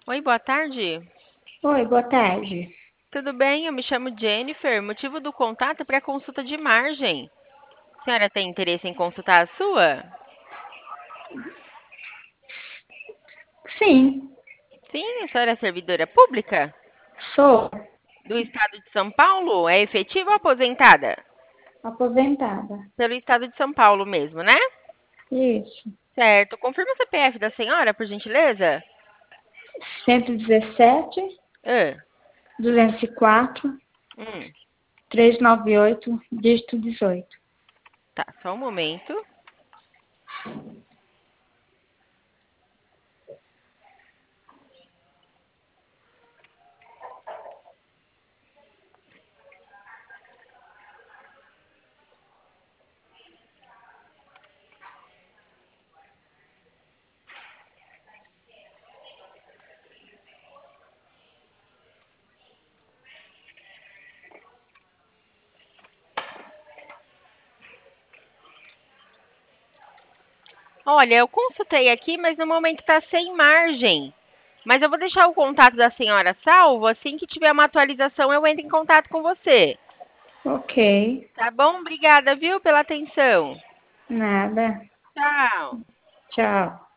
Oi, boa tarde. Oi, boa tarde. Tudo bem? Eu me chamo Jennifer. Motivo do contato é para consulta de margem. A senhora tem interesse em consultar a sua? Sim, Sim, a senhora é servidora pública sou do estado de São Paulo? É efetiva ou aposentada? aposentada. Pelo estado de São Paulo mesmo, né? Isso. Certo. Confirma o CPF da senhora, por gentileza? 117, Ah, 204, hum, 398, dígito 18. tá, só um momento. Olha, eu consultei aqui, mas no momento está sem margem. Mas eu vou deixar o contato da senhora salvo. Assim que tiver uma atualização, eu entro em contato com você. Ok, Tá bom? Obrigada, viu, pela atenção. nada. Tchau. Tchau.